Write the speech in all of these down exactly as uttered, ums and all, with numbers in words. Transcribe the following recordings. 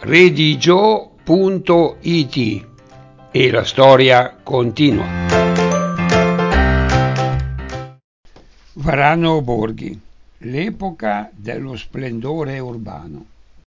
redigio punto it e la storia continua. Varano Borghi, l'epoca dello splendore urbano.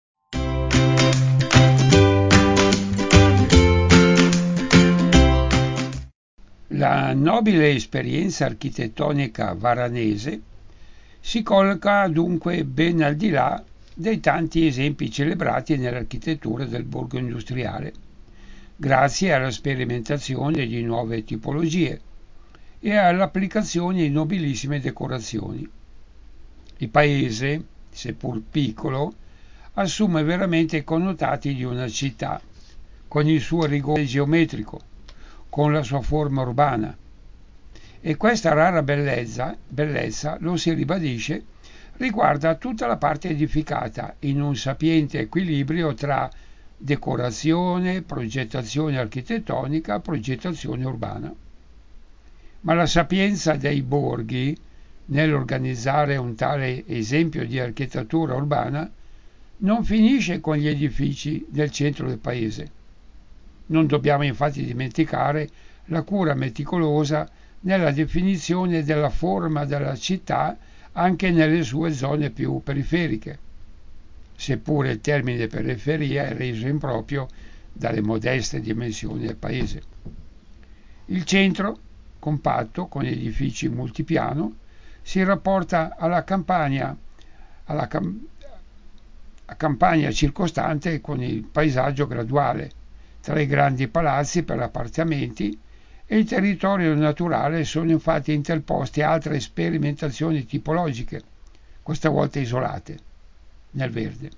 La nobile esperienza architettonica varanese si colloca dunque ben al di là dei tanti esempi celebrati nell'architettura del borgo industriale, grazie alla sperimentazione di nuove tipologie e all'applicazione di nobilissime decorazioni. Il paese, seppur piccolo, assume veramente i connotati di una città, con il suo rigore geometrico, con la sua forma urbana. E questa rara bellezza, bellezza lo si ribadisce, riguarda tutta la parte edificata in un sapiente equilibrio tra decorazione, progettazione architettonica, progettazione urbana. Ma la sapienza dei borghi nell'organizzare un tale esempio di architettura urbana non finisce con gli edifici del centro del paese. Non dobbiamo infatti dimenticare la cura meticolosa nella definizione della forma della città anche nelle sue zone più periferiche, seppure il termine periferia è reso improprio dalle modeste dimensioni del paese. Il centro, compatto, con edifici multipiano, si rapporta alla campagna, alla cam- a campagna circostante con il paesaggio graduale, tra i grandi palazzi per appartamenti e il territorio naturale sono infatti interposte altre sperimentazioni tipologiche, questa volta isolate, nel verde.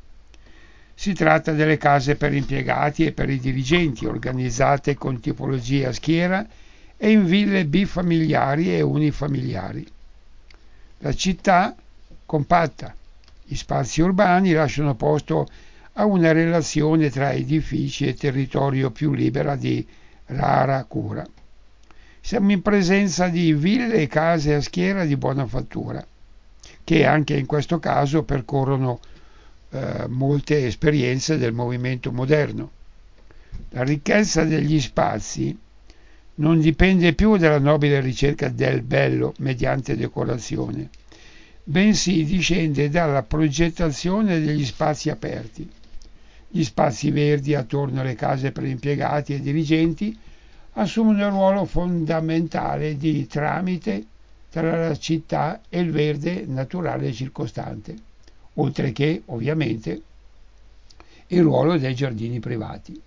Si tratta delle case per impiegati e per i dirigenti, organizzate con tipologie a schiera e in ville bifamiliari e unifamiliari. La città compatta, gli spazi urbani lasciano posto a una relazione tra edifici e territorio più libera di rara cura. Siamo in presenza di ville e case a schiera di buona fattura, che anche in questo caso percorrono eh, molte esperienze del movimento moderno. La ricchezza degli spazi non dipende più dalla nobile ricerca del bello mediante decorazione, bensì discende dalla progettazione degli spazi aperti. Gli spazi verdi attorno alle case per impiegati e dirigenti assumono il ruolo fondamentale di tramite tra la città e il verde naturale circostante, oltre che, ovviamente, il ruolo dei giardini privati.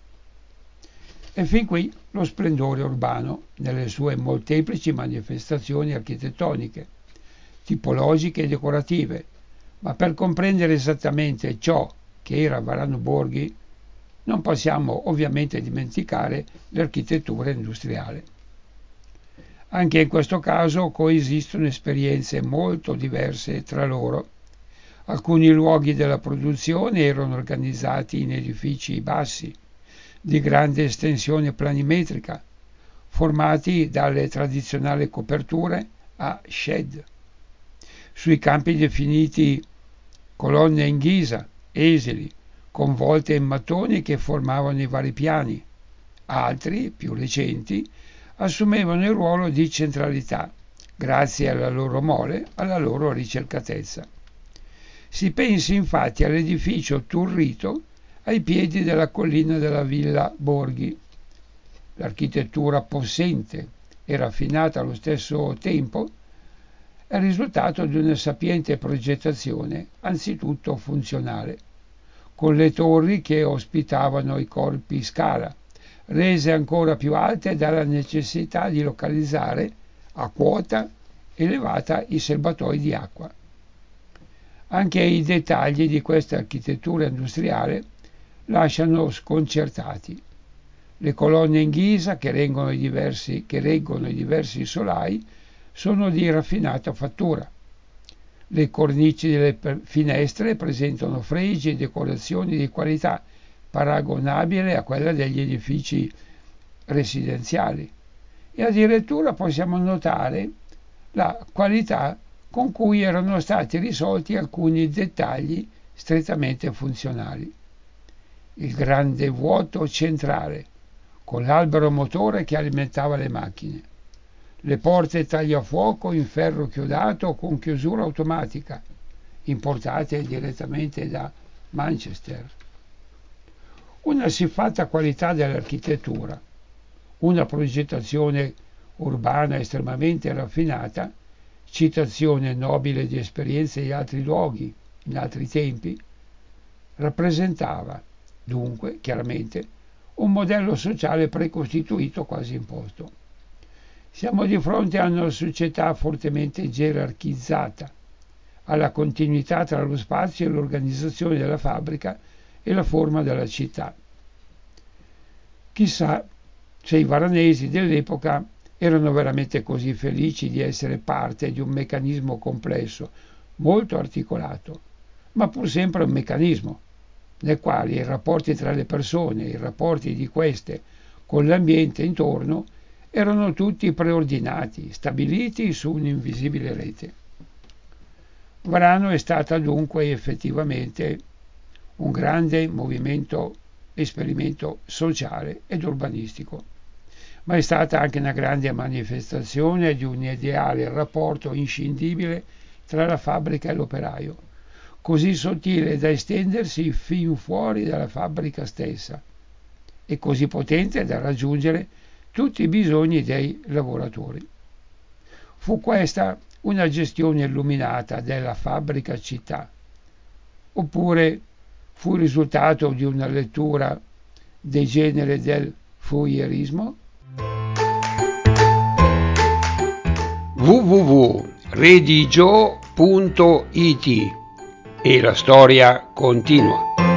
E fin qui lo splendore urbano nelle sue molteplici manifestazioni architettoniche, tipologiche e decorative, ma per comprendere esattamente ciò che era Varano Borghi non possiamo ovviamente dimenticare l'architettura industriale. Anche in questo caso coesistono esperienze molto diverse tra loro. Alcuni luoghi della produzione erano organizzati in edifici bassi, di grande estensione planimetrica, formati dalle tradizionali coperture a shed. Sui campi definiti colonne in ghisa, esili, con volte in mattoni che formavano i vari piani. Altri, più recenti, assumevano il ruolo di centralità, grazie alla loro mole, alla loro ricercatezza. Si pensi infatti all'edificio Turrito ai piedi della collina della Villa Borghi. L'architettura possente e raffinata allo stesso tempo è il risultato di una sapiente progettazione, anzitutto funzionale, con le torri che ospitavano i corpi scala, rese ancora più alte dalla necessità di localizzare a quota elevata i serbatoi di acqua. Anche i dettagli di questa architettura industriale lasciano sconcertati. Le colonne in ghisa che reggono i diversi, che reggono i diversi solai sono di raffinata fattura. Le cornici delle finestre presentano fregi e decorazioni di qualità paragonabile a quella degli edifici residenziali e addirittura possiamo notare la qualità con cui erano stati risolti alcuni dettagli strettamente funzionali. il grande vuoto centrale, con l'albero motore che alimentava le macchine, le porte tagliafuoco in ferro chiodato con chiusura automatica, importate direttamente da Manchester. Una siffatta qualità dell'architettura, una progettazione urbana estremamente raffinata, citazione nobile di esperienze di altri luoghi, in altri tempi, rappresentava, dunque, chiaramente, un modello sociale precostituito quasi imposto. Siamo di fronte a una società fortemente gerarchizzata, alla continuità tra lo spazio e l'organizzazione della fabbrica e la forma della città. Chissà se i varanesi dell'epoca erano veramente così felici di essere parte di un meccanismo complesso, molto articolato, ma pur sempre un meccanismo, nel quale i rapporti tra le persone, i rapporti di queste con l'ambiente intorno, erano tutti preordinati, stabiliti su un'invisibile rete. Varano è stata dunque effettivamente un grande movimento, esperimento sociale ed urbanistico, ma è stata anche una grande manifestazione di un ideale rapporto inscindibile tra la fabbrica e l'operaio, così sottile da estendersi fin fuori dalla fabbrica stessa e così potente da raggiungere tutti i bisogni dei lavoratori. Fu questa una gestione illuminata della fabbrica città, oppure fu il risultato di una lettura degenere del Fourierismo? w w w punto redigio punto i t e la storia continua.